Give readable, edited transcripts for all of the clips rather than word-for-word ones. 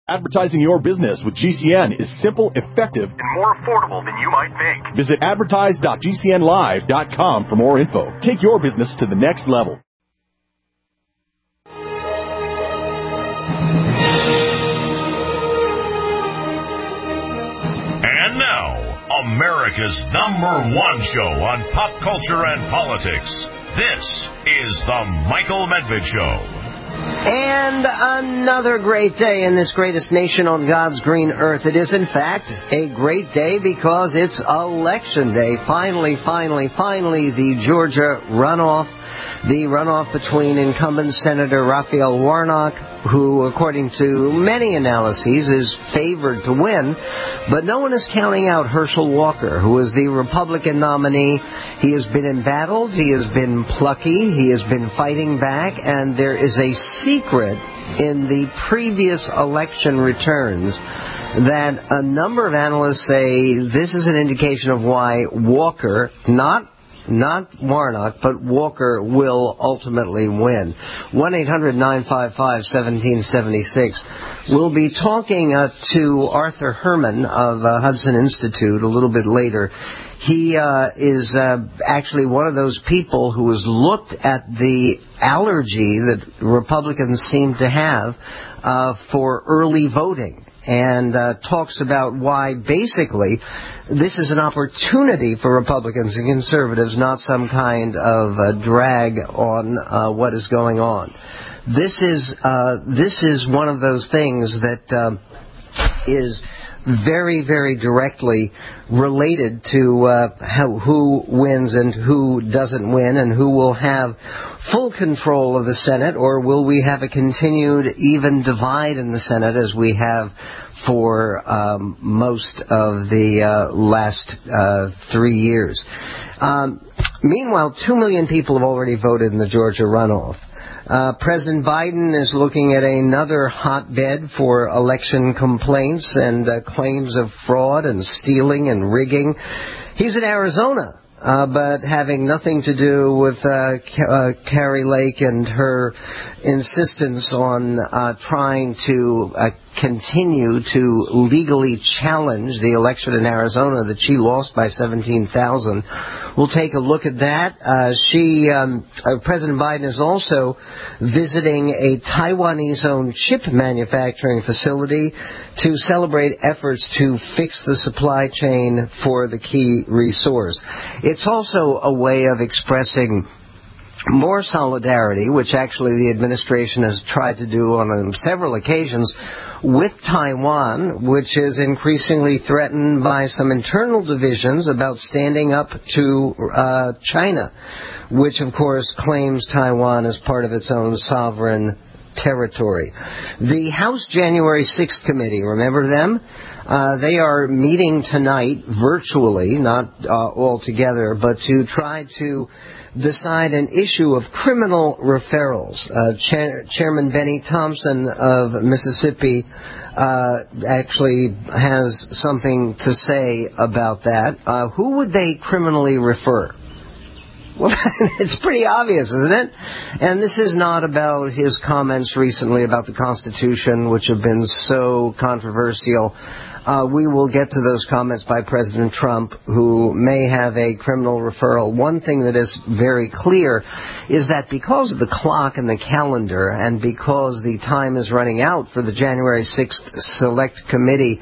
Advertising your business with GCN is simple, effective, and more affordable than you might think. Visit advertise.gcnlive.com for more info. Take your business to the next level. And now, America's #1 show on pop culture and politics. This is The Michael Medved Show. And another great day in this greatest nation on God's green earth. It is, in fact, a great day because it's Election Day. Finally, the Georgia runoff. The runoff between incumbent Senator Raphael Warnock, who, according to many analyses, is favored to win. But no one is counting out Herschel Walker, who is the Republican nominee. He has been embattled. He has been plucky. He has been fighting back. And there is a secret in the previous election returns that a number of analysts say this is an indication of why Walker, not Warnock, but Walker will ultimately win. 1-800-955-1776. We'll be talking to Arthur Herman of Hudson Institute a little bit later. He is actually one of those people who has looked at the allergy that Republicans seem to have for early voting, and talks about why basically this is an opportunity for Republicans and conservatives, not some kind of drag on what is going on. This is one of those things that is very, very directly related to who wins and who doesn't win, and who will have full control of the Senate, or will we have a continued even divide in the Senate as we have for most of the last 3 years. Meanwhile, 2 million people have already voted in the Georgia runoff. President Biden is looking at another hotbed for election complaints and claims of fraud and stealing and rigging. He's in Arizona, but having nothing to do with Kari Lake and her insistence on trying to continue to legally challenge the election in Arizona that she lost by 17,000. We'll take a look at that. President Biden is also visiting a Taiwanese-owned chip manufacturing facility to celebrate efforts to fix the supply chain for the key resource. It's also a way of expressing more solidarity, which actually the administration has tried to do on several occasions, with Taiwan, which is increasingly threatened by some internal divisions about standing up to China, which of course claims Taiwan as part of its own sovereign territory. The House January 6th Committee, remember them? They are meeting tonight virtually, not all together, but to try to decide an issue of criminal referrals. Chairman Benny Thompson of Mississippi actually has something to say about that. Who would they criminally refer? Well, it's pretty obvious, isn't it? And this is not about his comments recently about the Constitution, which have been so controversial. We will get to those comments by President Trump, who may have a criminal referral. One thing that is very clear is that because of the clock and the calendar, and because the time is running out for the January 6th Select Committee,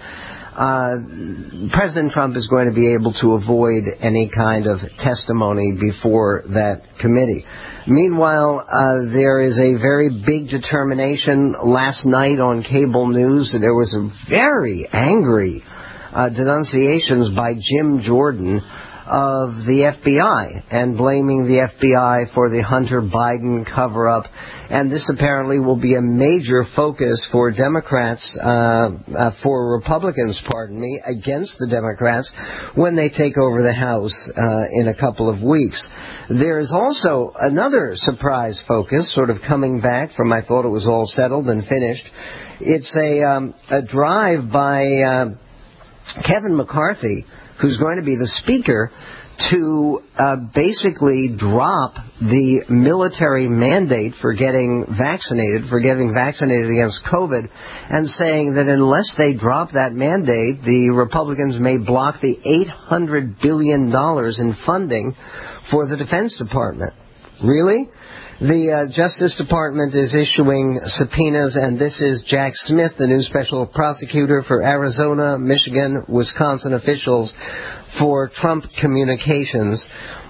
President Trump is going to be able to avoid any kind of testimony before that committee. Meanwhile, there is a very big determination. Last night on cable news, there was a very angry denunciations by Jim Jordan of the FBI and blaming the FBI for the Hunter Biden cover-up. And this apparently will be a major focus for Democrats, for Republicans, against the Democrats when they take over the House in a couple of weeks. There is also another surprise focus, sort of coming back from I thought it was all settled and finished. It's a drive by Kevin McCarthy, who's going to be the Speaker, to basically drop the military mandate for getting vaccinated against COVID, and saying that unless they drop that mandate, the Republicans may block the $800 billion in funding for the Defense Department. Really? The Justice Department is issuing subpoenas, and this is Jack Smith, the new special prosecutor for Arizona, Michigan, Wisconsin officials for Trump communications.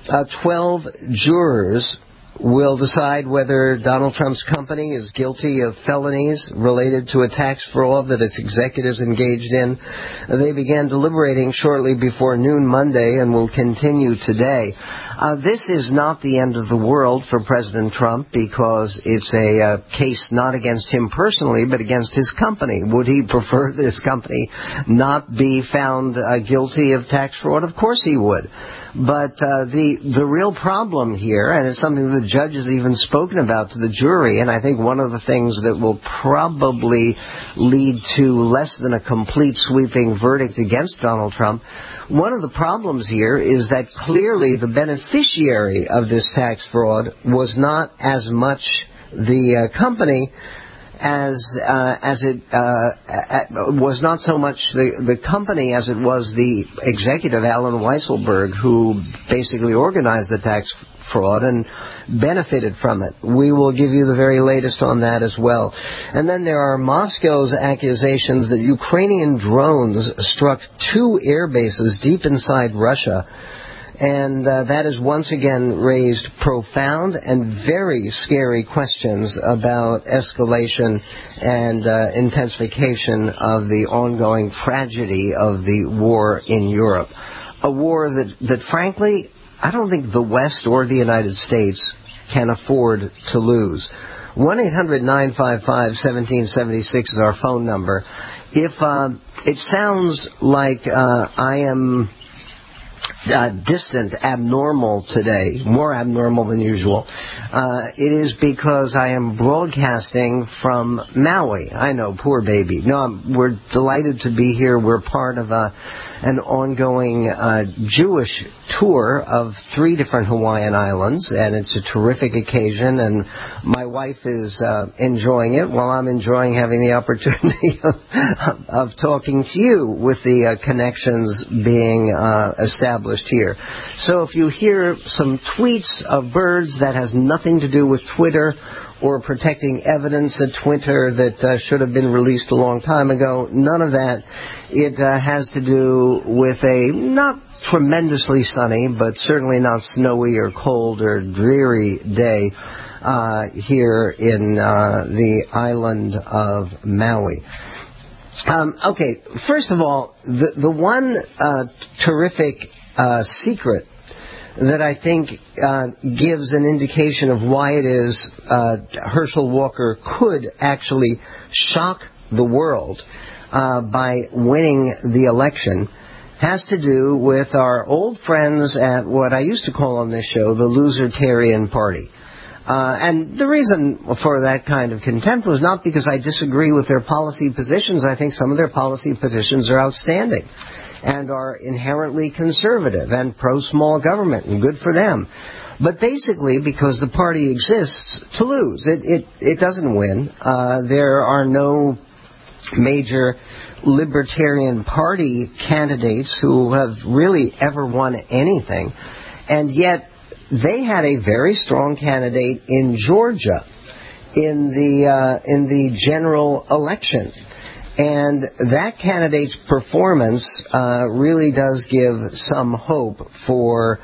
12 jurors will decide whether Donald Trump's company is guilty of felonies related to a tax fraud that its executives engaged in. They began deliberating shortly before noon Monday and will continue today. This is not the end of the world for President Trump, because it's a case not against him personally, but against his company. Would he prefer that his company not be found guilty of tax fraud? Of course he would. But the real problem here, and it's something the judge has even spoken about to the jury, and I think one of the things that will probably lead to less than a complete sweeping verdict against Donald Trump, one of the problems here is that clearly the beneficiary of this tax fraud was not as much the company as it was not so much the company as it was the executive, Alan Weisselberg, who basically organized the tax fraud and benefited from it. We will give you the very latest on that as well. And then there are Moscow's accusations that Ukrainian drones struck 2 air bases deep inside Russia. And that has once again raised profound and very scary questions about escalation and intensification of the ongoing tragedy of the war in Europe. A war that frankly, I don't think the West or the United States can afford to lose. 1-800-955-1776 is our phone number. If it sounds like I am distant, abnormal today, more abnormal than usual, it is because I am broadcasting from Maui. I know, poor baby. No, we're delighted to be here. We're part of an ongoing Jewish tour of 3 different Hawaiian islands, and it's a terrific occasion, and my wife is enjoying it while I'm enjoying having the opportunity of talking to you with the connections being established here. So if you hear some tweets of birds, that has nothing to do with Twitter or protecting evidence at Twitter that should have been released a long time ago. None of that. It has to do with a not tremendously sunny, but certainly not snowy or cold or dreary day here in the island of Maui. Okay, first of all, the one terrific secret that I think gives an indication of why it is Herschel Walker could actually shock the world by winning the election has to do with our old friends at what I used to call on this show the Losertarian Party. And the reason for that kind of contempt was not because I disagree with their policy positions. I think some of their policy positions are outstanding and are inherently conservative and pro-small government, and good for them. But basically because the party exists to lose. It doesn't win. There are no major Libertarian Party candidates who have really ever won anything. And yet they had a very strong candidate in Georgia in the general election. And that candidate's performance really does give some hope for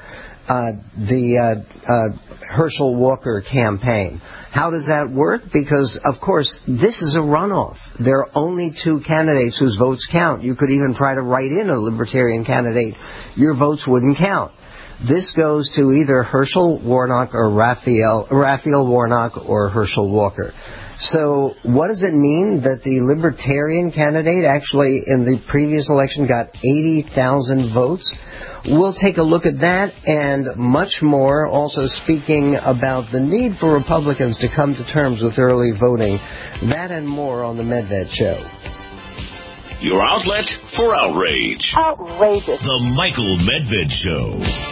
the Herschel Walker campaign. How does that work? Because, of course, this is a runoff. There are only 2 candidates whose votes count. You could even try to write in a Libertarian candidate. Your votes wouldn't count. This goes to either Herschel Warnock or Raphael Warnock or Herschel Walker. So what does it mean that the Libertarian candidate actually in the previous election got 80,000 votes? We'll take a look at that and much more, also speaking about the need for Republicans to come to terms with early voting. That and more on the Medved Show. your outlet for outrage. Outrageous. The Michael Medved Show.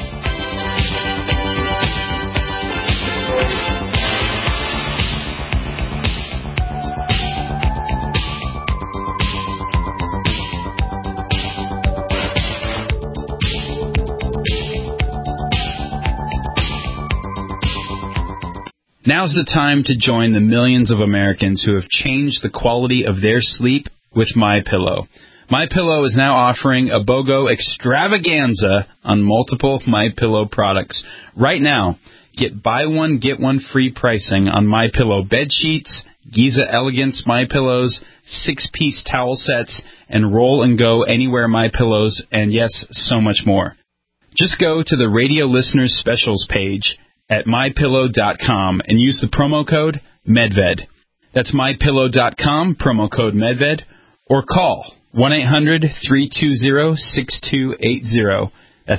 Now's the time to join the millions of Americans who have changed the quality of their sleep with MyPillow. MyPillow is now offering a BOGO extravaganza on multiple MyPillow products. Right now, get buy one, get one free pricing on MyPillow bed sheets, Giza Elegance MyPillows, 6-piece towel sets, and Roll and Go Anywhere MyPillows, and yes, so much more. Just go to the Radio Listeners Specials page at MyPillow.com and use the promo code MEDVED. That's MyPillow.com, promo code MEDVED, or call 1-800-320-6280. That's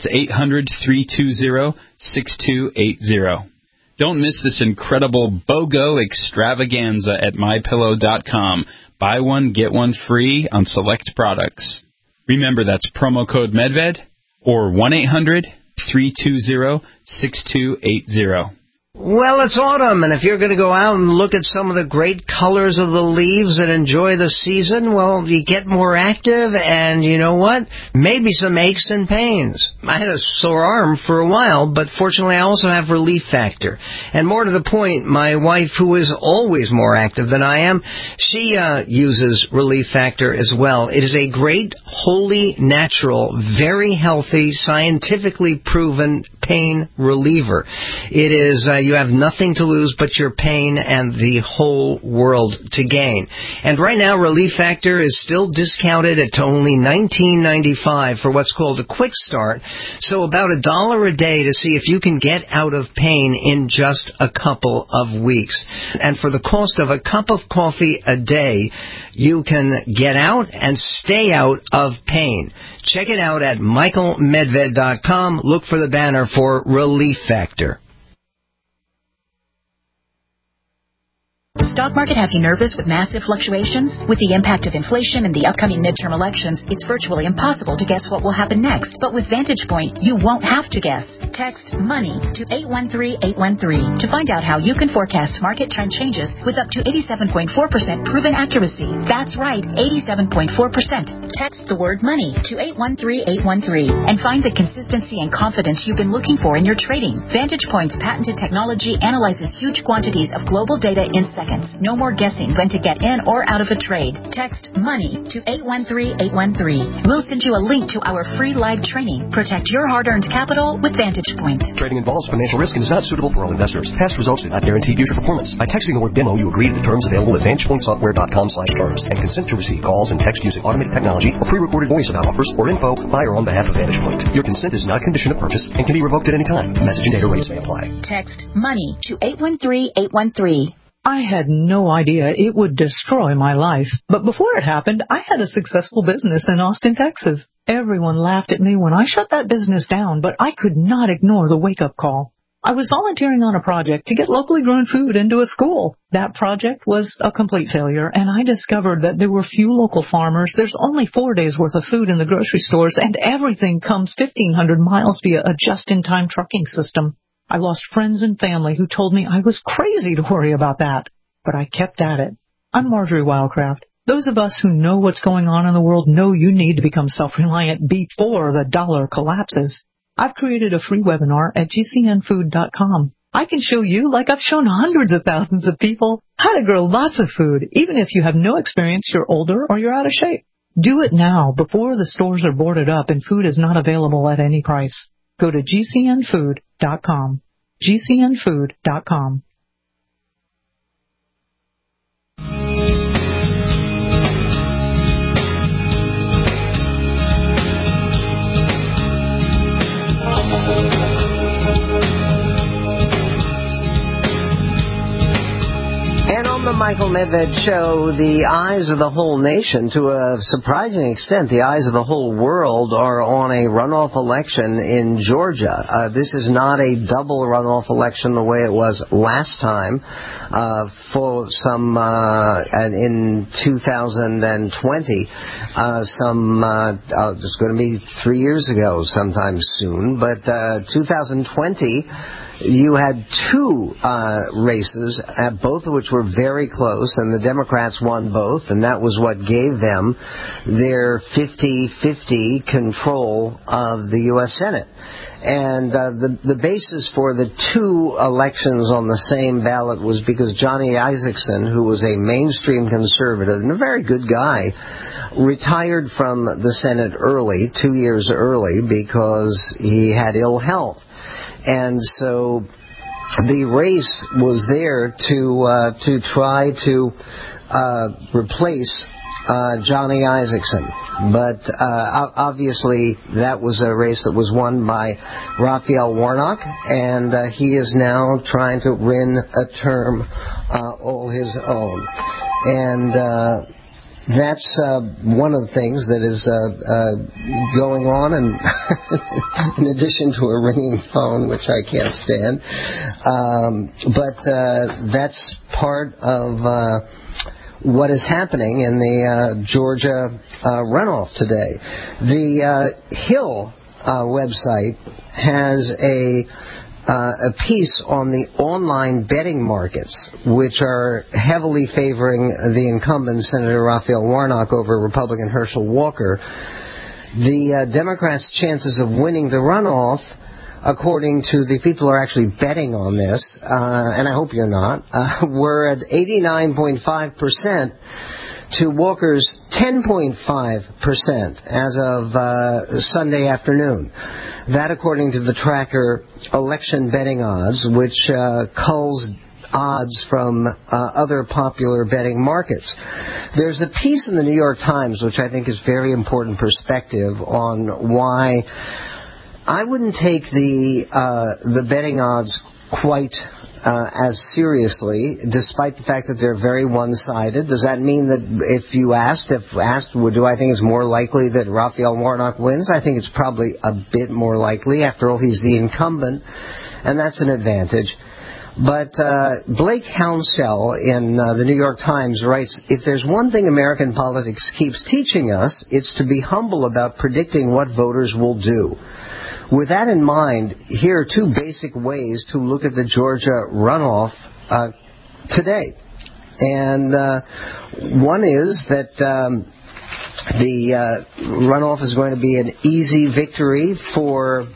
800-320-6280. Don't miss this incredible BOGO extravaganza at MyPillow.com. Buy one, get one free on select products. Remember, that's promo code MEDVED or 1-800-320-6280. Well, it's autumn, and if you're going to go out and look at some of the great colors of the leaves and enjoy the season, well, you get more active, and you know what? Maybe some aches and pains. I had a sore arm for a while, but fortunately I also have Relief Factor. And more to the point, my wife, who is always more active than I am, she uses Relief Factor as well. It is a great, wholly natural, very healthy, scientifically proven pain reliever. It is, you have nothing to lose but your pain and the whole world to gain. And right now, Relief Factor is still discounted at only $19.95 for what's called a quick start. So about $1 a day to see if you can get out of pain in just a couple of weeks. And for the cost of a cup of coffee a day, you can get out and stay out of pain. Check it out at michaelmedved.com. Look for the banner for Relief Factor. Stock market have you nervous with massive fluctuations? With the impact of inflation and the upcoming midterm elections, it's virtually impossible to guess what will happen next. But with Vantage Point, you won't have to guess. Text MONEY to 813-813 to find out how you can forecast market trend changes with up to 87.4% proven accuracy. That's right, 87.4%. Text the word MONEY to 813-813 and find the consistency and confidence you've been looking for in your trading. Vantage Point's patented technology analyzes huge quantities of global data in seconds. No more guessing when to get in or out of a trade. Text MONEY to 813-813. We'll send you a link to our free live training. Protect your hard-earned capital with Vantage Point. Trading involves financial risk and is not suitable for all investors. Past results do not guarantee future performance. By texting the word demo, you agree to the terms available at VantagePointSoftware.com/terms and consent to receive calls and text using automated technology or pre-recorded voice about offers or info by or on behalf of Vantage Point. Your consent is not a condition of purchase and can be revoked at any time. Message and data rates may apply. Text MONEY to 813-813. I had no idea it would destroy my life. But before it happened, I had a successful business in Austin, Texas. Everyone laughed at me when I shut that business down, but I could not ignore the wake-up call. I was volunteering on a project to get locally grown food into a school. That project was a complete failure, and I discovered that there were few local farmers. There's only 4 days' worth of food in the grocery stores, and everything comes 1,500 miles via a just-in-time trucking system. I lost friends and family who told me I was crazy to worry about that, but I kept at it. I'm Marjorie Wildcraft. Those of us who know what's going on in the world know you need to become self-reliant before the dollar collapses. I've created a free webinar at gcnfood.com. I can show you, like I've shown hundreds of thousands of people, how to grow lots of food, even if you have no experience, you're older, or you're out of shape. Do it now before the stores are boarded up and food is not available at any price. Go to gcnfood.com. gcnfood.com. And on the Michael Medved Show. The eyes of the whole nation, to a surprising extent, the eyes of the whole world are on a runoff election in Georgia. This is not a double runoff election the way it was last time in 2020. It's going to be 3 years ago sometime soon, but 2020, you had two races, both of which were very close, and the Democrats won both, and that was what gave them their 50-50 control of the U.S. Senate. And the basis for the two elections on the same ballot was because Johnny Isakson, who was a mainstream conservative and a very good guy, retired from the Senate early, 2 years early, because he had ill health. And so the race was there to try to replace Johnny Isakson. But obviously that was a race that was won by Raphael Warnock, and he is now trying to win a term all his own. And that's one of the things that is going on, and in addition to a ringing phone, which I can't stand. But that's part of what is happening in the Georgia runoff today. The Hill website has a piece on the online betting markets, which are heavily favoring the incumbent Senator Raphael Warnock over Republican Herschel Walker. The Democrats' chances of winning the runoff, according to the people who are actually betting on this, and I hope you're not, were at 89.5% to Walker's 10.5% as of Sunday afternoon. That according to the tracker Election Betting Odds, which culls odds from other popular betting markets. There's a piece in the New York Times which I think is very important perspective on why I wouldn't take the betting odds quite as seriously, despite the fact that they're very one-sided. Does that mean that if asked, do I think it's more likely that Raphael Warnock wins? I think it's probably a bit more likely. After all, he's the incumbent, and that's an advantage. But Blake Hounsell in the New York Times writes, if there's one thing American politics keeps teaching us, it's to be humble about predicting what voters will do. With that in mind, here are two basic ways to look at the Georgia runoff today. And one is that the runoff is going to be an easy victory for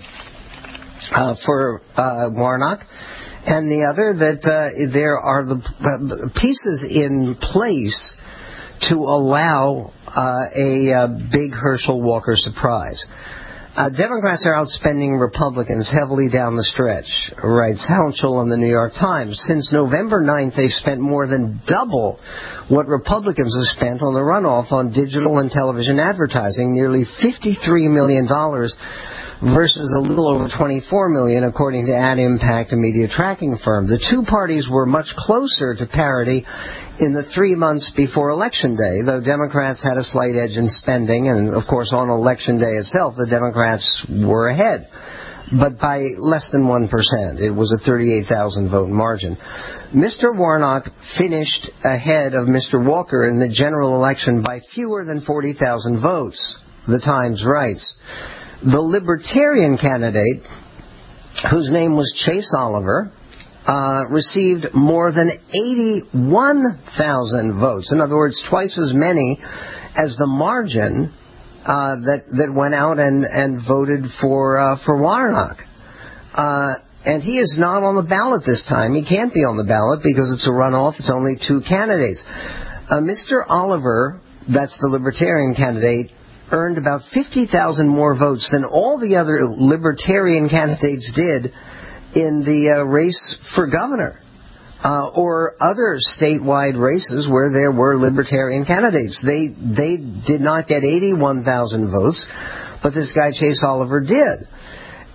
Warnock. And the other, that there are the pieces in place to allow a big Herschel Walker surprise. Democrats are outspending Republicans heavily down the stretch, writes Hounsell in the New York Times. Since November 9th, they've spent more than double what Republicans have spent on the runoff on digital and television advertising, nearly $53 million versus a little over $24 million, according to Ad Impact, a media tracking firm. The two parties were much closer to parity in the 3 months before Election Day, though Democrats had a slight edge in spending, and of course on Election Day itself, the Democrats were ahead, but by less than 1%. It was a 38,000 vote margin. Mr. Warnock finished ahead of Mr. Walker in the general election by fewer than 40,000 votes, the Times writes. The Libertarian candidate, whose name was Chase Oliver, received more than 81,000 votes. In other words, twice as many as the margin that went out and voted for Warnock. And he is not on the ballot this time. He can't be on the ballot because it's a runoff. It's only two candidates. Mr. Oliver, that's the Libertarian candidate, earned about 50,000 more votes than all the other Libertarian candidates did in the race for governor or other statewide races where there were Libertarian candidates. They did not get 81,000 votes, but this guy Chase Oliver did.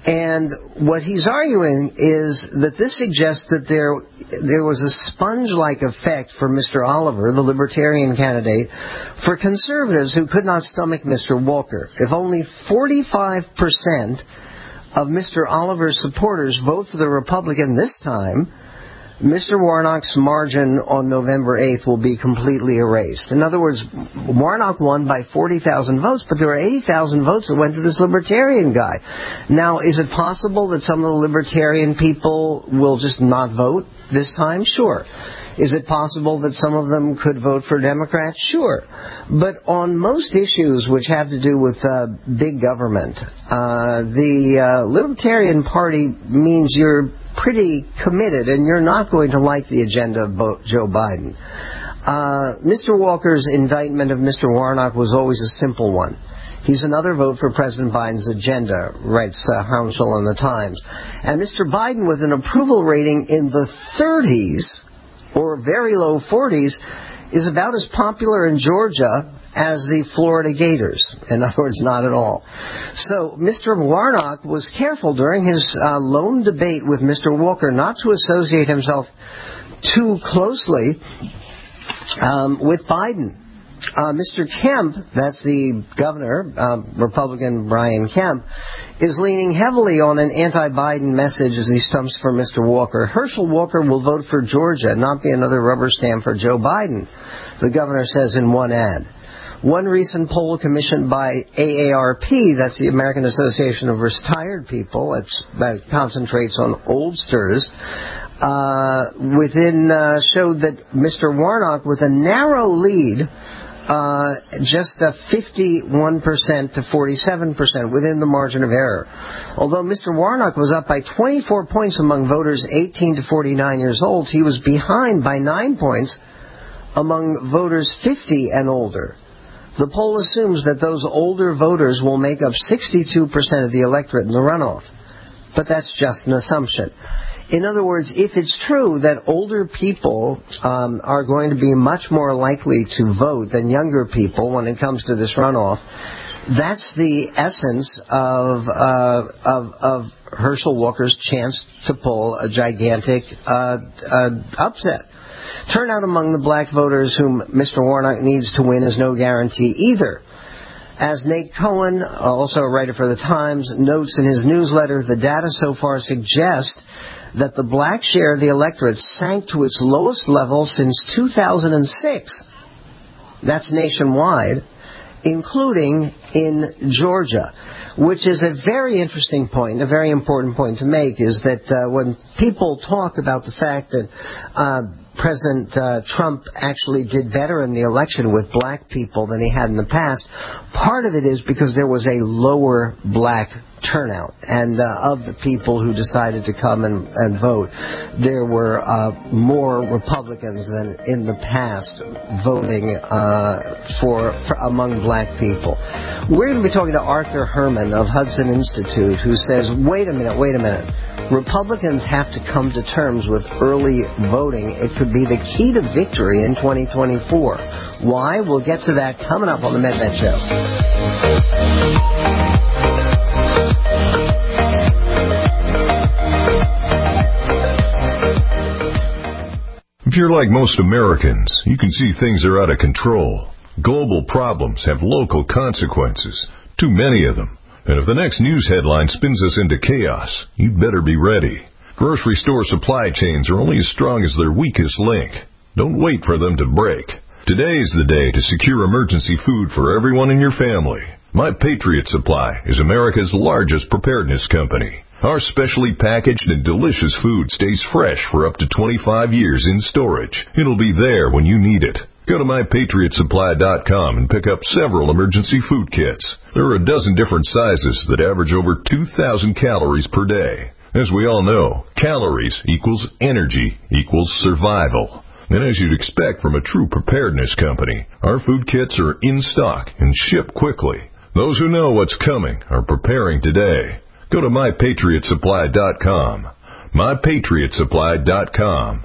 And what he's arguing is that this suggests that there was a sponge-like effect for Mr. Oliver, the Libertarian candidate, for conservatives who could not stomach Mr. Walker. If only 45% of Mr. Oliver's supporters vote for the Republican this time, Mr. Warnock's margin on November 8th will be completely erased. In other words, Warnock won by 40,000 votes, but there were 80,000 votes that went to this Libertarian guy. Now, is it possible that some of the Libertarian people will just not vote this time? Sure. Is it possible that some of them could vote for Democrats? Sure. But on most issues which have to do with big government, the Libertarian Party means you're pretty committed and you're not going to like the agenda of Joe Biden. Mr. Walker's indictment of Mr. Warnock was always a simple one. He's another vote for President Biden's agenda, writes Hounshell in the Times. And Mr. Biden, with an approval rating in the 30s, or very low 40s, is about as popular in Georgia as the Florida Gators. In other words, not at all. So Mr. Warnock was careful during his lone debate with Mr. Walker not to associate himself too closely with Biden. Mr. Kemp, that's the governor, Republican Brian Kemp, is leaning heavily on an anti-Biden message as he stumps for Mr. Walker. Herschel Walker will vote for Georgia, not be another rubber stamp for Joe Biden, the governor says in one ad. One recent poll commissioned by AARP, that's the American Association of Retired People, that concentrates on oldsters, showed that Mr. Warnock, with a narrow lead, just 51% to 47% within the margin of error. Although Mr. Warnock was up by 24 points among voters 18 to 49 years old, he was behind by 9 points among voters 50 and older. The poll assumes that those older voters will make up 62% of the electorate in the runoff. But that's just an assumption. In other words, if it's true that older people are going to be much more likely to vote than younger people when it comes to this runoff, that's the essence of Herschel Walker's chance to pull a gigantic upset. Turnout among the black voters whom Mr. Warnock needs to win is no guarantee either. As Nate Cohen, also a writer for The Times, notes in his newsletter, the data so far suggest that the black share of the electorate sank to its lowest level since 2006. That's nationwide, including in Georgia, which is a very interesting point, a very important point to make, is that when people talk about the fact that President Trump actually did better in the election with black people than he had in the past, part of it is because there was a lower black turnout. And of the people who decided to come and vote, there were more Republicans than in the past voting for among black people. We're going to be talking to Arthur Herman of Hudson Institute, who says, wait a minute. Republicans have to come to terms with early voting. It could be the key to victory in 2024. Why? We'll get to that coming up on the MedMed Show. If you're like most Americans, you can see things are out of control. Global problems have local consequences, too many of them. And if the next news headline spins us into chaos, you'd better be ready. Grocery store supply chains are only as strong as their weakest link. Don't wait for them to break. Today is the day to secure emergency food for everyone in your family. My Patriot Supply is America's largest preparedness company. Our specially packaged and delicious food stays fresh for up to 25 years in storage. It'll be there when you need it. Go to MyPatriotSupply.com and pick up several emergency food kits. There are a dozen different sizes that average over 2,000 calories per day. As we all know, calories equals energy equals survival. And as you'd expect from a true preparedness company, our food kits are in stock and ship quickly. Those who know what's coming are preparing today. Go to MyPatriotSupply.com. MyPatriotSupply.com.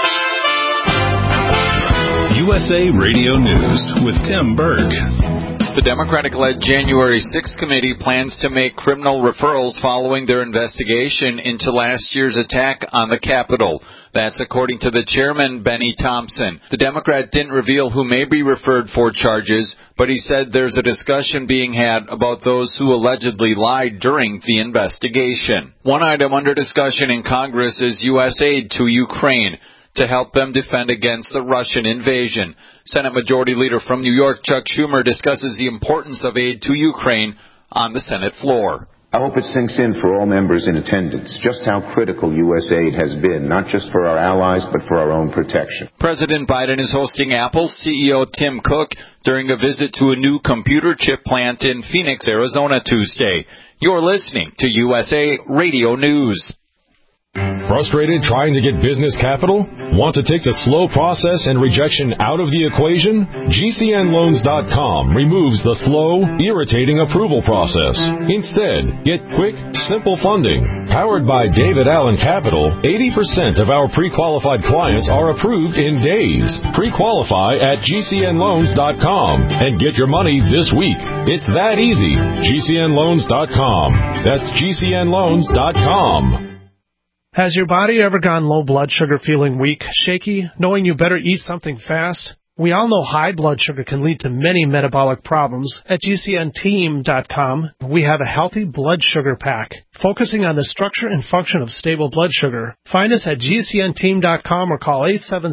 USA Radio News with Tim Berg. The Democratic-led January 6th committee plans to make criminal referrals following their investigation into last year's attack on the Capitol. That's according to the chairman, Benny Thompson. The Democrat didn't reveal who may be referred for charges, but he said there's a discussion being had about those who allegedly lied during the investigation. One item under discussion in Congress is U.S. aid to Ukraine to help them defend against the Russian invasion. Senate Majority Leader from New York, Chuck Schumer, discusses the importance of aid to Ukraine on the Senate floor. I hope it sinks in for all members in attendance just how critical U.S. aid has been, not just for our allies, but for our own protection. President Biden is hosting Apple's CEO Tim Cook during a visit to a new computer chip plant in Phoenix, Arizona Tuesday. You're listening to USA Radio News. Frustrated trying to get business capital? Want to take the slow process and rejection out of the equation? GCNLoans.com removes the slow, irritating approval process. Instead, get quick, simple funding. Powered by David Allen Capital, 80% of our pre-qualified clients are approved in days. Pre-qualify at GCNLoans.com and get your money this week. It's that easy. GCNLoans.com. That's GCNLoans.com. Has your body ever gone low blood sugar, feeling weak, shaky, knowing you better eat something fast? We all know high blood sugar can lead to many metabolic problems. At GCNteam.com, we have a healthy blood sugar pack, focusing on the structure and function of stable blood sugar. Find us at GCNteam.com or call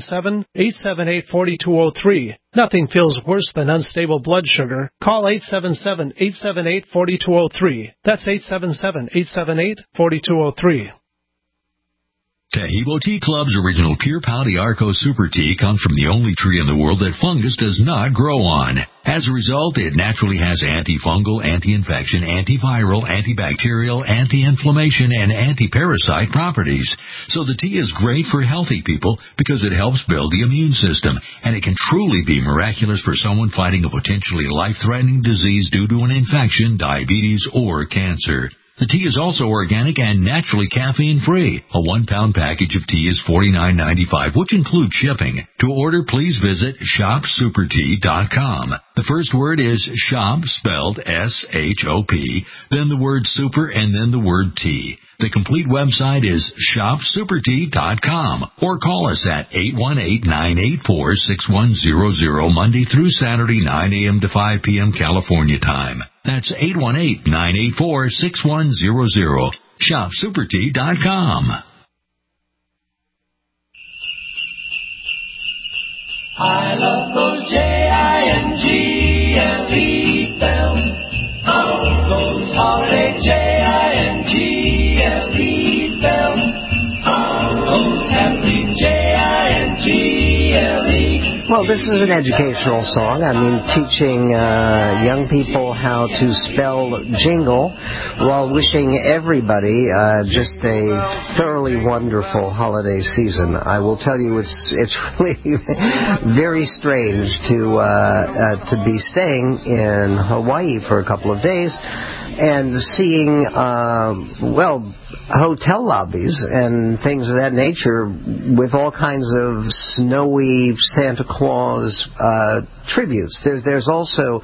877-878-4203. Nothing feels worse than unstable blood sugar. Call 877-878-4203. That's 877-878-4203. Taheebo Tea Club's original Pure Pau d'Arco Super Tea comes from the only tree in the world that fungus does not grow on. As a result, it naturally has antifungal, anti-infection, antiviral, antibacterial, anti-inflammation, and anti-parasite properties. So the tea is great for healthy people because it helps build the immune system, and it can truly be miraculous for someone fighting a potentially life-threatening disease due to an infection, diabetes, or cancer. The tea is also organic and naturally caffeine-free. A 1-pound package of tea is $49.95, which includes shipping. To order, please visit shopsupertea.com. The first word is shop, spelled S-H-O-P, then the word super, and then the word tea. The complete website is shopsupertea.com or call us at 818-984-6100 Monday through Saturday, 9 a.m. to 5 p.m. California time. That's 818-984-6100. shopsupertea.com. I love those J-I-N-G-L-E bells. Oh, those holiday J-I-N-G-L-E bells. Oh, those happy J-I-N-G-L-E. Well, this is an educational song. I mean, teaching young people how to spell jingle while wishing everybody just a thoroughly wonderful holiday season. I will tell you, it's really very strange to be staying in Hawaii for a couple of days and seeing, hotel lobbies and things of that nature with all kinds of snowy Santa Claus tributes. There's also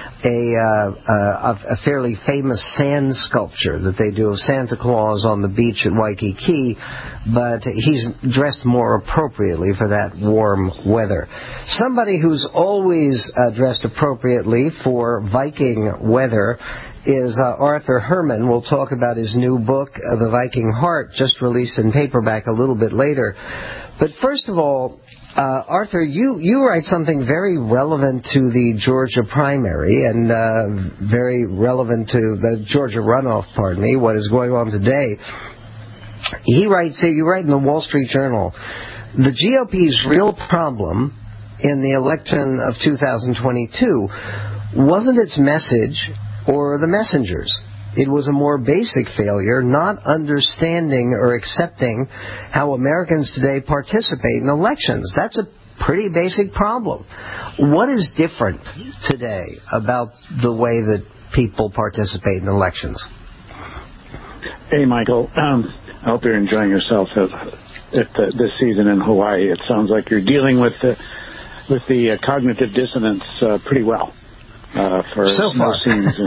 a fairly famous sand sculpture that they do of Santa Claus on the beach at Waikiki, but he's dressed more appropriately for that warm weather. Somebody who's always dressed appropriately for Viking weather is Arthur Herman. We'll talk about his new book, The Viking Heart, just released in paperback a little bit later. But first of all, Arthur, you write something very relevant to the Georgia primary and very relevant to the Georgia runoff, what is going on today. You write in the Wall Street Journal, the GOP's real problem in the election of 2022 wasn't its message or the messengers. It was a more basic failure, not understanding or accepting how Americans today participate in elections. That's a pretty basic problem. What is different today about the way that people participate in elections? Hey, Michael. I hope you're enjoying yourself this season in Hawaii. It sounds like you're dealing with the cognitive dissonance pretty well. for so snow scenes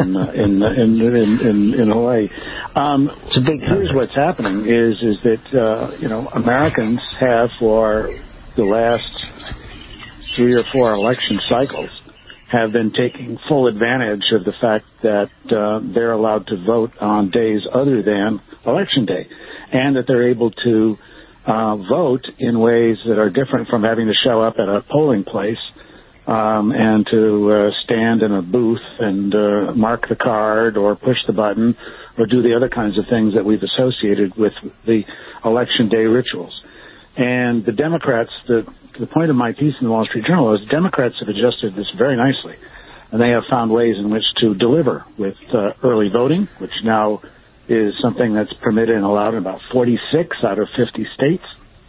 in Hawaii. It's a big here's what's happening is that Americans have for the last 3 or 4 election cycles have been taking full advantage of the fact that they're allowed to vote on days other than Election Day, and that they're able to vote in ways that are different from having to show up at a polling place and to stand in a booth and mark the card or push the button or do the other kinds of things that we've associated with the Election Day rituals. And the Democrats, the point of my piece in the Wall Street Journal is Democrats have adjusted this very nicely, and they have found ways in which to deliver with early voting, which now is something that's permitted and allowed in about 46 out of 50 states.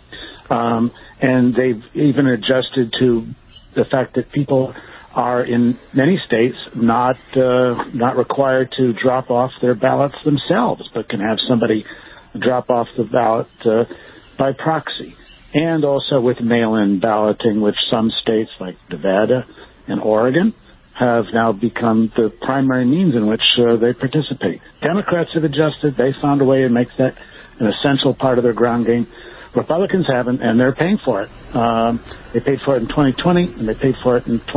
And they've even adjusted to the fact that people are in many states not required to drop off their ballots themselves, but can have somebody drop off the ballot by proxy. And also with mail-in balloting, which some states like Nevada and Oregon have now become the primary means in which they participate. Democrats have adjusted. They found a way to make that an essential part of their ground game. Republicans haven't, and they're paying for it. They paid for it in 2020, and they paid for it in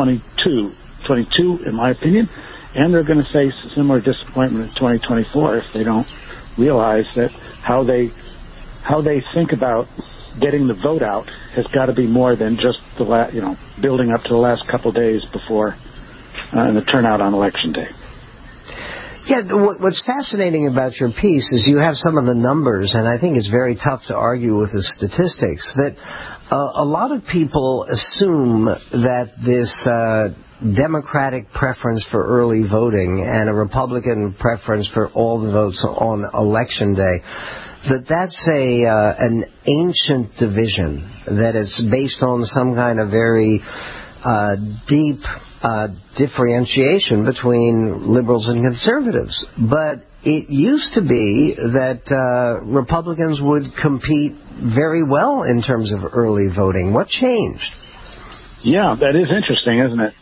22, in my opinion, and they're going to face similar disappointment in 2024 if they don't realize that how they think about getting the vote out has got to be more than just building up to the last couple days before the turnout on Election Day. Yeah, what's fascinating about your piece is you have some of the numbers, and I think it's very tough to argue with the statistics, that a lot of people assume that this Democratic preference for early voting and a Republican preference for all the votes on Election Day, that's an ancient division, that it's based on some kind of very deep differentiation between liberals and conservatives. But it used to be that Republicans would compete very well in terms of early voting. What changed? Yeah, that is interesting, isn't it?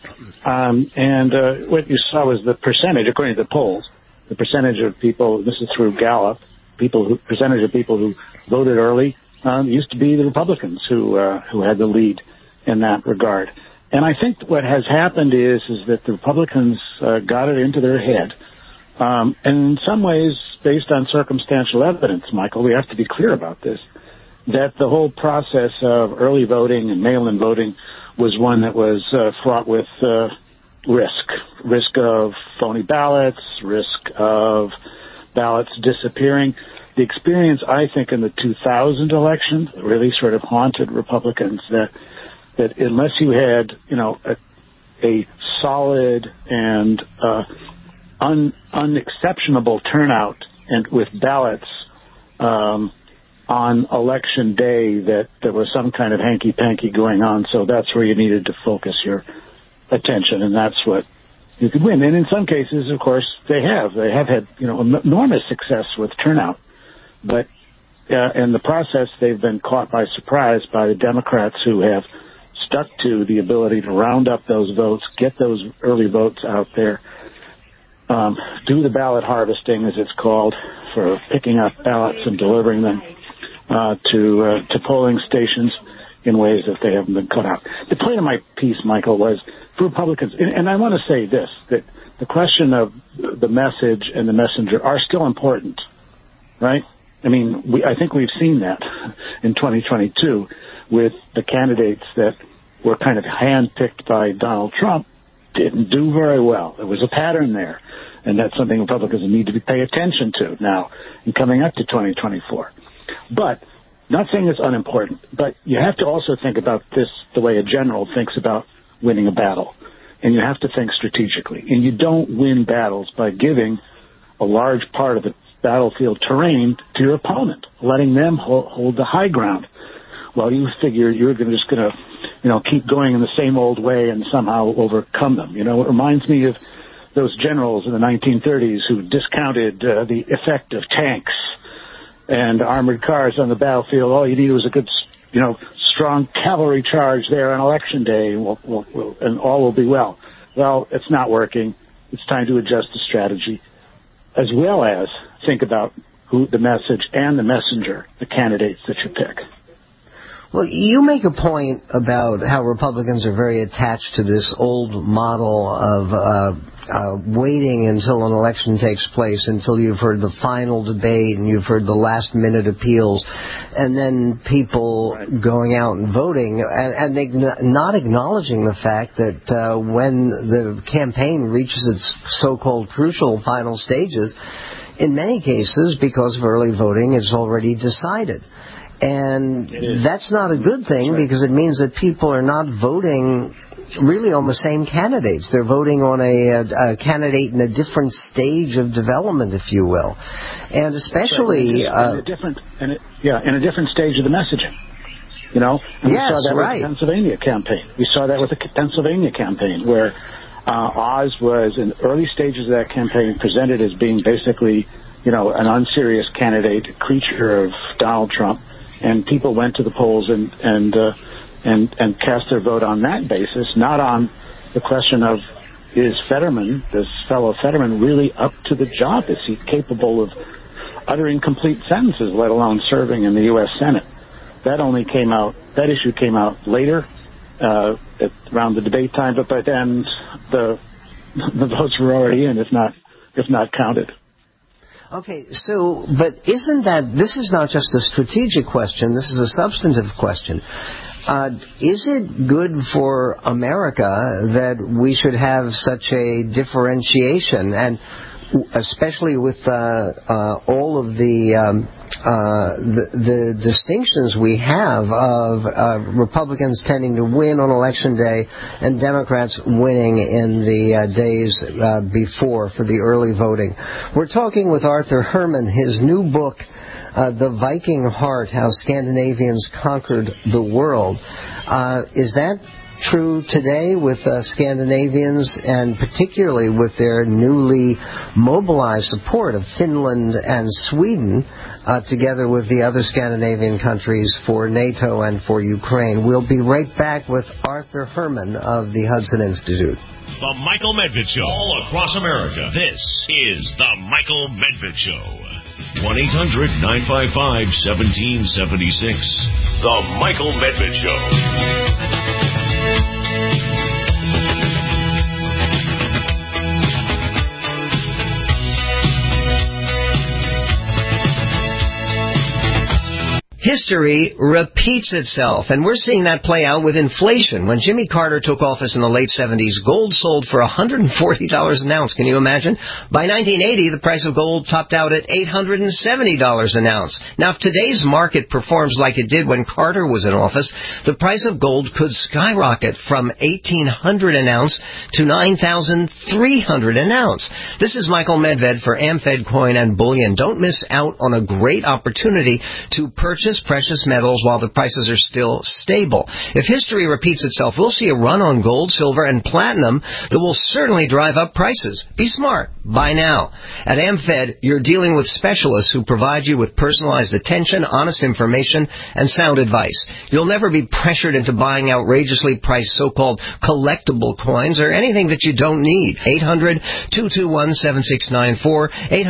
And what you saw was the percentage, according to the polls, the percentage of people, this is through Gallup, percentage of people who voted early used to be the Republicans who had the lead in that regard. And I think what has happened is that the Republicans got it into their head. And in some ways, based on circumstantial evidence, Michael, we have to be clear about this, that the whole process of early voting and mail-in voting was one that was fraught with risk of phony ballots, risk of ballots disappearing. The experience, I think, in the 2000 election really sort of haunted Republicans, that unless you had, a solid and unexceptionable turnout and with ballots on Election Day, that there was some kind of hanky-panky going on. So that's where you needed to focus your attention, and that's what you could win. And in some cases, of course, they have had, enormous success with turnout. But in the process, they've been caught by surprise by the Democrats, who have stuck to the ability to round up those votes, get those early votes out there, do the ballot harvesting, as it's called, for picking up ballots and delivering them to polling stations in ways that they haven't been cut out. The point of my piece, Michael, was for Republicans, and I want to say this, that the question of the message and the messenger are still important, right? I mean, I think we've seen that in 2022 with the candidates that were kind of handpicked by Donald Trump didn't do very well. There was a pattern there, and that's something Republicans need to pay attention to now in coming up to 2024. But not saying it's unimportant, but you have to also think about this the way a general thinks about winning a battle, and you have to think strategically. And you don't win battles by giving a large part of the battlefield terrain to your opponent, letting them hold the high ground. Well, you figure you're just going to, keep going in the same old way and somehow overcome them. It reminds me of those generals in the 1930s who discounted the effect of tanks and armored cars on the battlefield. All you need was a good, strong cavalry charge there on Election Day, and all will be well. well, it's not working. It's time to adjust the strategy, as well as think about who the message and the messenger, the candidates that you pick. Well, you make a point about how Republicans are very attached to this old model of waiting until an election takes place, until you've heard the final debate and you've heard the last-minute appeals, and then people going out and voting, and they not acknowledging the fact that when the campaign reaches its so-called crucial final stages, in many cases, because of early voting, it's already decided. And that's not a good thing, because it means that people are not voting really on the same candidates. They're voting on a candidate in a different stage of development, if you will. And especially... in a different stage of the messaging. You know? And we saw that with the Pennsylvania campaign. We saw that with the Pennsylvania campaign, where Oz was, in early stages of that campaign, presented as being basically, you know, an unserious candidate, a creature of Donald Trump. And people went to the polls and cast their vote on that basis, not on the question of, is Fetterman, this fellow Fetterman, really up to the job? Is he capable of uttering complete sentences, let alone serving in the U.S. Senate? That issue came out later, around the debate time, but by then the votes were already in, if not counted. Okay, so, but this is not just a strategic question, this is a substantive question. Is it good for America that we should have such a differentiation, and especially with all of the distinctions we have of Republicans tending to win on Election Day and Democrats winning in the days before for the early voting? We're talking with Arthur Herman. His new book, The Viking Heart, How Scandinavians Conquered the World. Is that true today with Scandinavians, and particularly with their newly mobilized support of Finland and Sweden, together with the other Scandinavian countries, for NATO and for Ukraine? We'll be right back with Arthur Herman of the Hudson Institute. The Michael Medved Show, all across America. This is The Michael Medved Show. 1-800-955-1776. The Michael Medved Show. History repeats itself, and we're seeing that play out with inflation. When Jimmy Carter took office in the late 70s, gold sold for $140 an ounce. Can you imagine? By 1980, the price of gold topped out at $870 an ounce. Now, if today's market performs like it did when Carter was in office, the price of gold could skyrocket from $1,800 an ounce to $9,300 an ounce. This is Michael Medved for AmFed Coin and Bullion. Don't miss out on a great opportunity to purchase precious metals while the prices are still stable. If history repeats itself, we'll see a run on gold, silver, and platinum that will certainly drive up prices. Be smart. Buy now. At AmFed, you're dealing with specialists who provide you with personalized attention, honest information, and sound advice. You'll never be pressured into buying outrageously priced so-called collectible coins or anything that you don't need. 800-221-7694,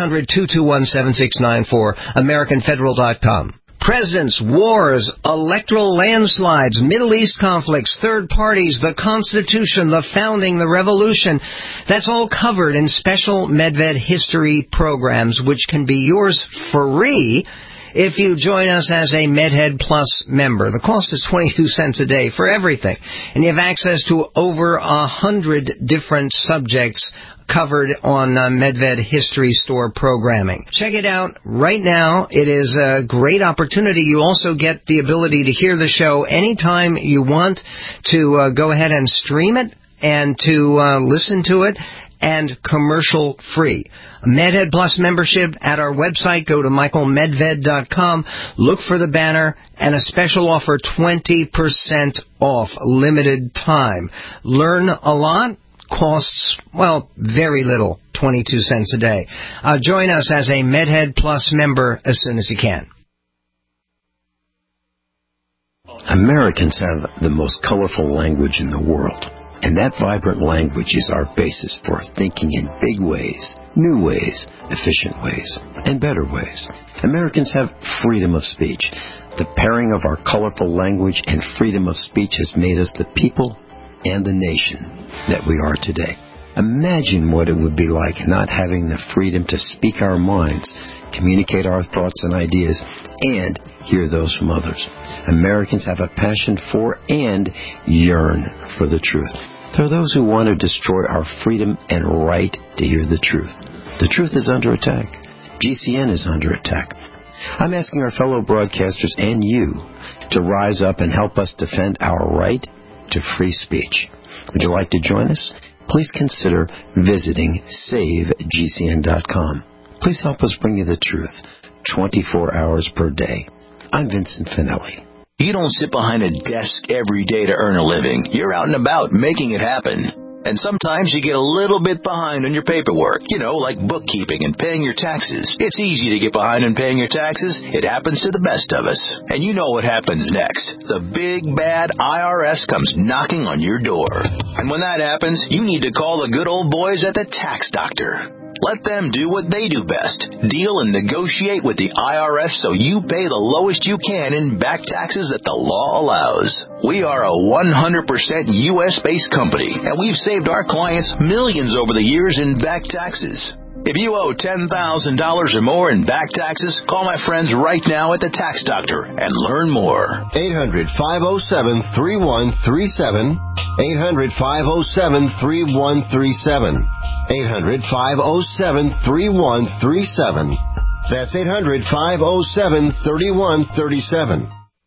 800-221-7694, AmericanFederal.com. Presidents, wars, electoral landslides, Middle East conflicts, third parties, the Constitution, the founding, the revolution. That's all covered in special Medved history programs, which can be yours free if you join us as a MedHead Plus member. The cost is 22 cents a day for everything, and you have access to over 100 different subjects covered on Medved History Store programming. Check it out right now. It is a great opportunity. You also get the ability to hear the show anytime you want, to go ahead and stream it and to listen to it, and commercial free. MedHead Plus membership at our website. Go to michaelmedved.com. Look for the banner and a special offer, 20% off, limited time. Learn a lot. Costs, well, very little, 22 cents a day. Join us as a MedHead Plus member as soon as you can. Americans have the most colorful language in the world. And that vibrant language is our basis for thinking in big ways, new ways, efficient ways, and better ways. Americans have freedom of speech. The pairing of our colorful language and freedom of speech has made us the people and the nation that we are today. Imagine what it would be like not having the freedom to speak our minds, communicate our thoughts and ideas, and hear those from others. Americans have a passion for and yearn for the truth. There are those who want to destroy our freedom and right to hear the truth. The truth is under attack. GCN is under attack. I'm asking our fellow broadcasters and you to rise up and help us defend our right to free speech. Would you like to join us? Please consider visiting SaveGCN.com. Please help us bring you the truth 24 hours per day. I'm Vincent Finelli. You don't sit behind a desk every day to earn a living. You're out and about making it happen. And sometimes you get a little bit behind on your paperwork, like bookkeeping and paying your taxes. It's easy to get behind on paying your taxes. It happens to the best of us. And you know what happens next. The big, bad IRS comes knocking on your door. And when that happens, you need to call the good old boys at the Tax Doctor. Let them do what they do best. Deal and negotiate with the IRS so you pay the lowest you can in back taxes that the law allows. We are a 100% U.S.-based company, and we've saved our clients millions over the years in back taxes. If you owe $10,000 or more in back taxes, call my friends right now at the Tax Doctor and learn more. 800-507-3137. 800-507-3137. 800-507-3137. That's 800-507-3137.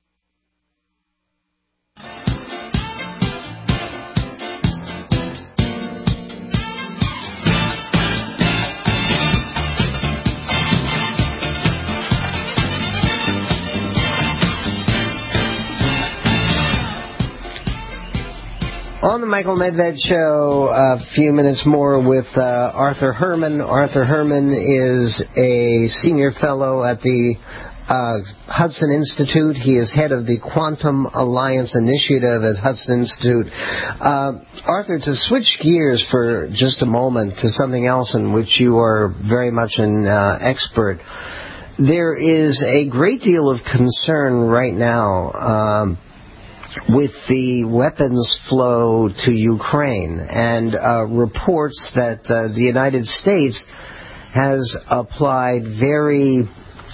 On the Michael Medved Show, a few minutes more with Arthur Herman. Arthur Herman is a senior fellow at the Hudson Institute. He is head of the Quantum Alliance Initiative at Hudson Institute. Arthur, to switch gears for just a moment to something else in which you are very much an expert, there is a great deal of concern right now with the weapons flow to Ukraine, and reports that the United States has applied very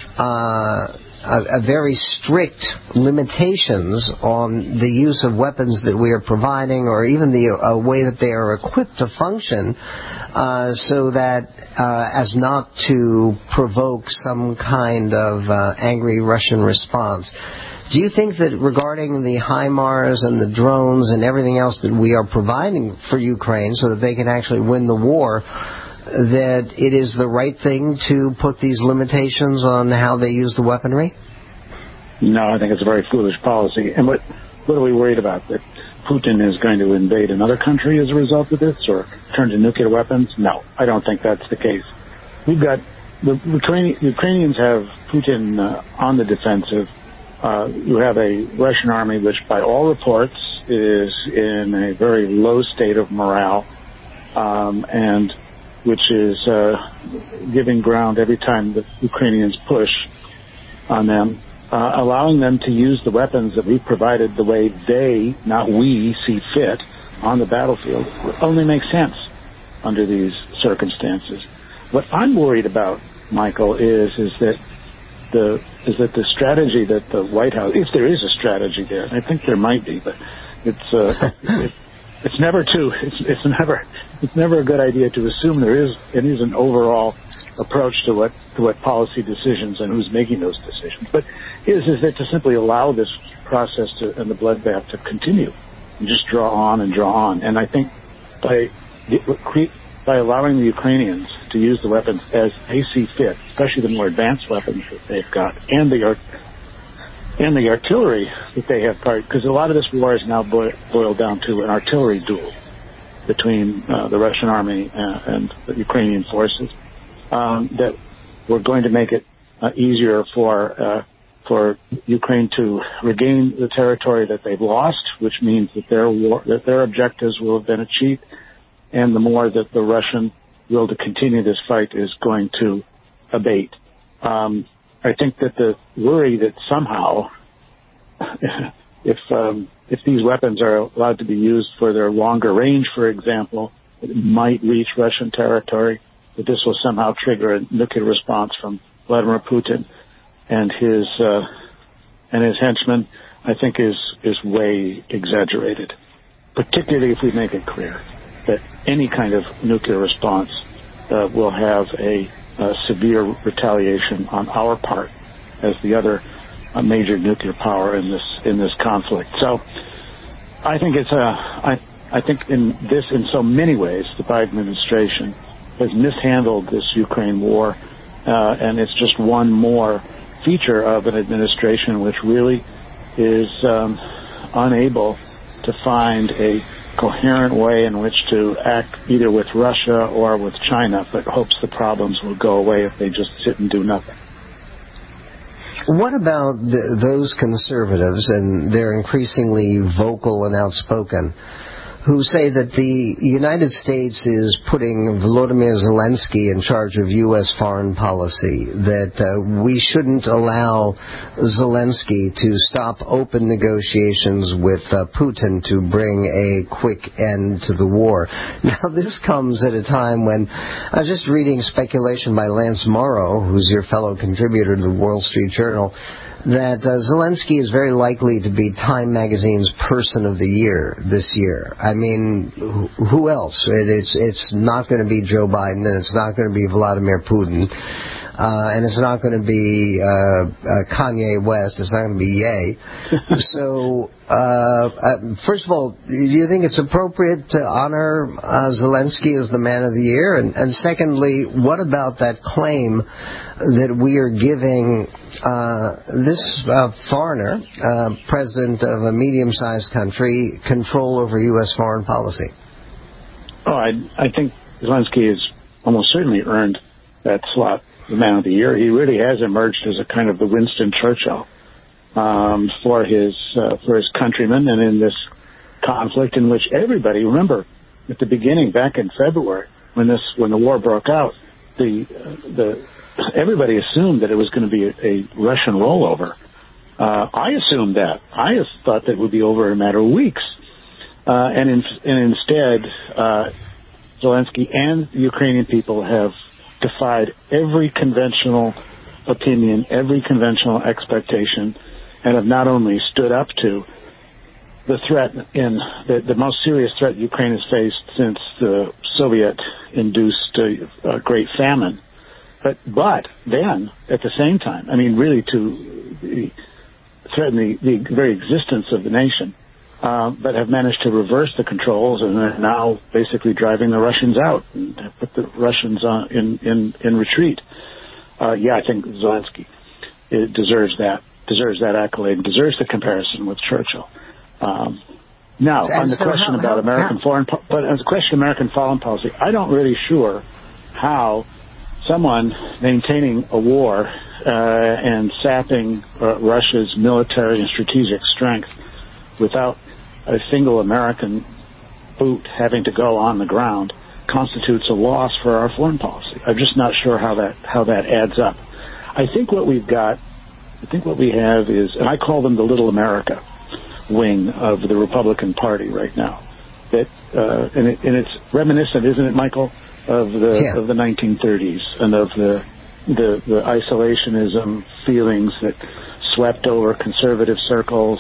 strict limitations on the use of weapons that we are providing, or even the way that they are equipped to function, so that as not to provoke some kind of angry Russian response. Do you think that regarding the HIMARS and the drones and everything else that we are providing for Ukraine so that they can actually win the war, that it is the right thing to put these limitations on how they use the weaponry? No, I think it's a very foolish policy. And what are we worried about? That Putin is going to invade another country as a result of this, or turn to nuclear weapons? No, I don't think that's the case. We've got the Ukrainians have Putin on the defensive. You have a Russian army which, by all reports, is in a very low state of morale, and which is giving ground every time the Ukrainians push on them, allowing them to use the weapons that we've provided the way they, not we, see fit on the battlefield only makes sense under these circumstances. What I'm worried about, Michael, is that the strategy that the White House, if there is a strategy there, I think there might be, but it's never a good idea to assume there is an overall approach to what policy decisions and who's making those decisions. But is that to simply allow this process and the bloodbath to continue and just draw on. And I think by allowing the Ukrainians to use the weapons as they see fit, especially the more advanced weapons that they've got, and the artillery that they have, because a lot of this war is now boiled down to an artillery duel between the Russian army and the Ukrainian forces, that we're going to make it easier for for Ukraine to regain the territory that they've lost, which means that their objectives will have been achieved, and the more that the Russian will to continue this fight is going to abate. I think that the worry that somehow, if these weapons are allowed to be used for their longer range, for example, it might reach Russian territory, that this will somehow trigger a nuclear response from Vladimir Putin and his henchmen, I think is way exaggerated, particularly if we make it clear that any kind of nuclear response will have a severe retaliation on our part as the other major nuclear power in this conflict. So I think I think in so many ways the Biden administration has mishandled this Ukraine war, and it's just one more feature of an administration which really is unable to find a coherent way in which to act either with Russia or with China, but hopes the problems will go away if they just sit and do nothing. What about those conservatives, and they're increasingly vocal and outspoken, who say that the United States is putting Volodymyr Zelensky in charge of U.S. foreign policy, that we shouldn't allow Zelensky to stop open negotiations with Putin to bring a quick end to the war. Now, this comes at a time when I was just reading speculation by Lance Morrow, who's your fellow contributor to the Wall Street Journal, that Zelensky is very likely to be Time Magazine's Person of the Year this year. I mean, who else? It's not going to be Joe Biden, and it's not going to be Vladimir Putin, and it's not going to be Kanye West. It's not going to be Ye. So, first of all, do you think it's appropriate to honor Zelensky as the Man of the Year? And secondly, what about that claim that we are giving this foreigner, president of a medium-sized country, control over U.S. foreign policy? Oh, I think Zelensky has almost certainly earned that slot, the Man of the Year. He really has emerged as a kind of the Winston Churchill for his countrymen, and in this conflict in which everybody, remember, at the beginning, back in February, when the war broke out, everybody assumed that it was going to be a Russian rollover. I assumed that. I thought that it would be over in a matter of weeks. And instead, Zelensky and the Ukrainian people have defied every conventional opinion, every conventional expectation, and have not only stood up to the threat the most serious threat Ukraine has faced since the Soviet-induced Great Famine, but then at the same time, I mean, really to threaten the very existence of the nation, but have managed to reverse the controls and are now basically driving the Russians out and have put the Russians in retreat. I think Zelensky deserves that accolade, and deserves the comparison with Churchill. Now, on the question about American foreign policy, I don't really sure how someone maintaining a war and sapping Russia's military and strategic strength without a single American boot having to go on the ground constitutes a loss for our foreign policy. I'm just not sure how that adds up. I think what we have is, and I call them the Little America wing of the Republican Party right now. That and it's reminiscent, isn't it, Michael, of the 1930s and of the isolationism feelings that swept over conservative circles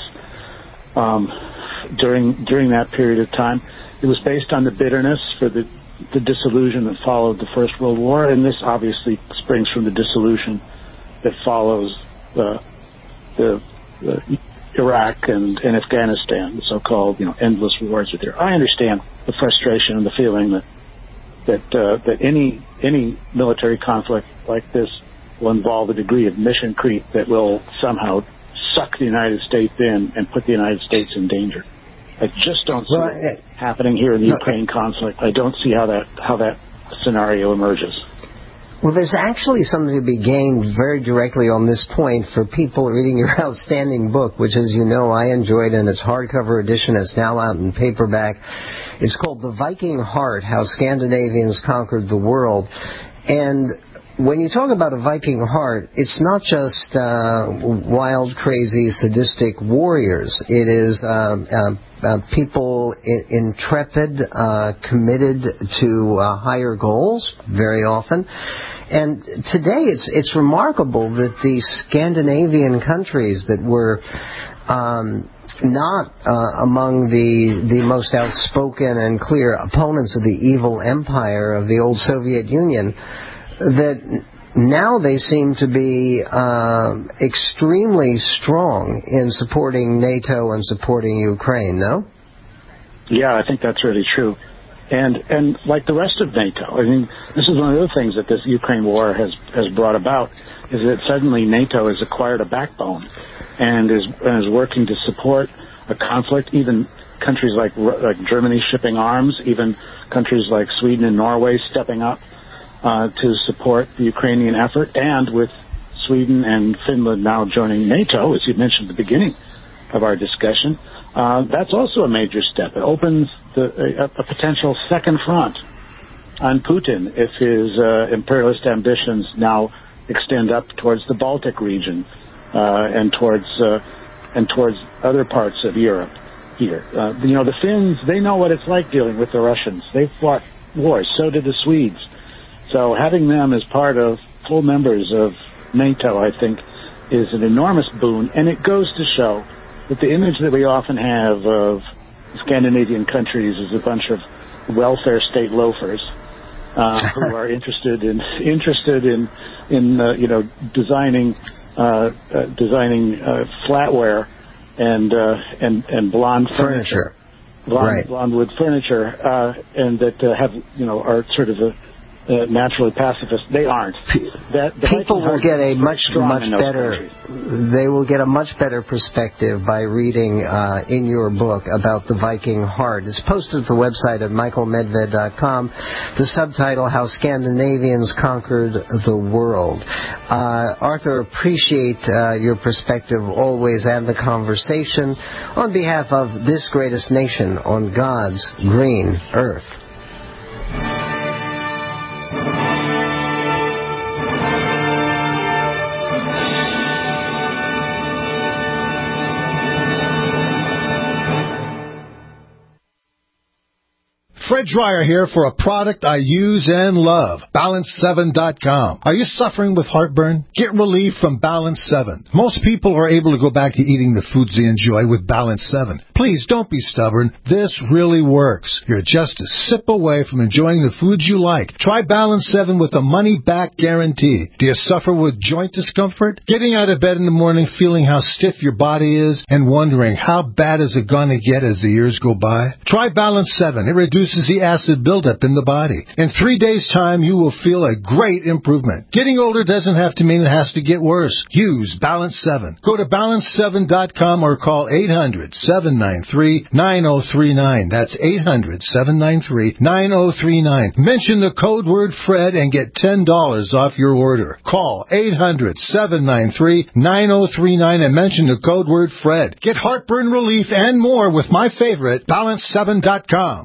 during that period of time. It was based on the bitterness for the disillusion that followed the First World War, and this obviously springs from the disillusion that follows the Iraq and Afghanistan, the so-called endless wars with Iraq. I understand the frustration and the feeling that any military conflict like this will involve a degree of mission creep that will somehow suck the United States in and put the United States in danger. I just don't see it happening here in the Ukraine conflict. I don't see how that scenario emerges. Well, there's actually something to be gained very directly on this point for people reading your outstanding book, which, as you know, I enjoyed in its hardcover edition. It's now out in paperback. It's called The Viking Heart, How Scandinavians Conquered the World. And when you talk about a Viking heart, it's not just wild, crazy, sadistic warriors. It is people intrepid, committed to higher goals, very often. And today it's remarkable that the Scandinavian countries that were not among the most outspoken and clear opponents of the evil empire of the old Soviet Union, that now they seem to be extremely strong in supporting NATO and supporting Ukraine, no? Yeah, I think that's really true. And like the rest of NATO, I mean, this is one of the things that this Ukraine war has brought about, is that suddenly NATO has acquired a backbone and is working to support a conflict. Even countries like Germany shipping arms, even countries like Sweden and Norway stepping up to support the Ukrainian effort, and with Sweden and Finland now joining NATO, as you mentioned at the beginning of our discussion, that's also a major step. It opens a potential second front on Putin if his imperialist ambitions now extend up towards the Baltic region and towards other parts of Europe here. The Finns, they know what it's like dealing with the Russians. They fought wars. So did the Swedes. So having them as part of full members of NATO, I think, is an enormous boon. And it goes to show that the image that we often have of Scandinavian countries is a bunch of welfare state loafers who are interested in designing flatware and blonde furniture. Blonde wood furniture, and that are sort of naturally pacifist. They aren't. People will get a much better. They will get a much better perspective by reading in your book about the Viking heart. It's posted at the website at michaelmedved.com. The subtitle: How Scandinavians Conquered the World. Arthur, appreciate your perspective always and the conversation on behalf of this greatest nation on God's green earth. Fred Dreyer here for a product I use and love, Balance7.com. Are you suffering with heartburn? Get relief from Balance 7. Most people are able to go back to eating the foods they enjoy with Balance 7. Please don't be stubborn. This really works. You're just a sip away from enjoying the foods you like. Try Balance 7 with a money-back guarantee. Do you suffer with joint discomfort? Getting out of bed in the morning feeling how stiff your body is and wondering how bad is it going to get as the years go by? Try Balance 7. It reduces the acid buildup in the body. In 3 days' time, you will feel a great improvement. Getting older doesn't have to mean it has to get worse. Use Balance 7. Go to Balance7.com or call 800-793-9039. That's 800-793-9039. Mention the code word Fred and get $10 off your order. Call 800-793-9039 and mention the code word Fred. Get heartburn relief and more with my favorite, Balance7.com.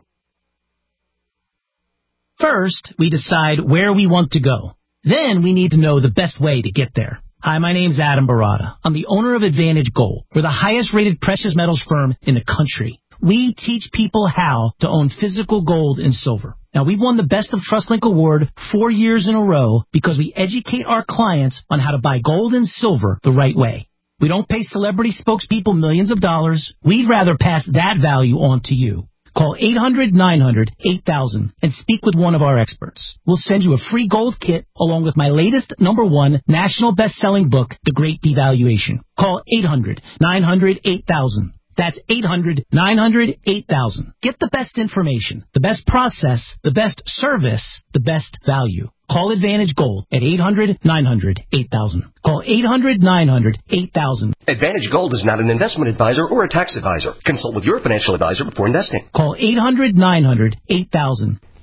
First, we decide where we want to go. Then we need to know the best way to get there. Hi, my name's Adam Barada. I'm the owner of Advantage Gold. We're the highest-rated precious metals firm in the country. We teach people how to own physical gold and silver. Now, we've won the Best of TrustLink Award 4 years in a row because we educate our clients on how to buy gold and silver the right way. We don't pay celebrity spokespeople millions of dollars. We'd rather pass that value on to you. Call 800-900-8000 and speak with one of our experts. We'll send you a free gold kit along with my latest #1 national best-selling book, The Great Devaluation. Call 800-900-8000. That's 800-900-8000. Get the best information, the best process, the best service, the best value. Call Advantage Gold at 800-900-8000. Call 800-900-8000. Advantage Gold is not an investment advisor or a tax advisor. Consult with your financial advisor before investing. Call 800-900-8000.